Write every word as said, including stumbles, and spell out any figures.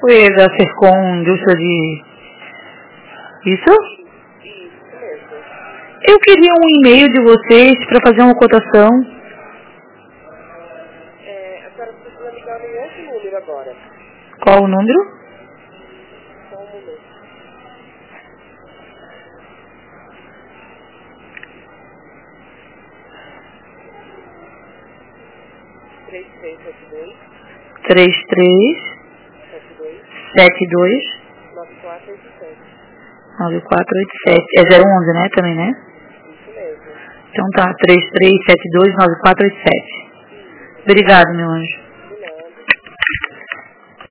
Foi da Sercom, indústria de... Isso? Isso mesmo. Eu queria um e-mail de vocês para fazer uma cotação. É, a senhora precisa ligar no outro número agora. Qual o número? Só um momento. três três sete dois. três três sete dois. sete dois nove quatro oito sete. nove quatro oito sete. É zero onze, né? Também, né? Isso mesmo. Então tá, três três sete dois nove quatro oito sete. Obrigado, meu anjo.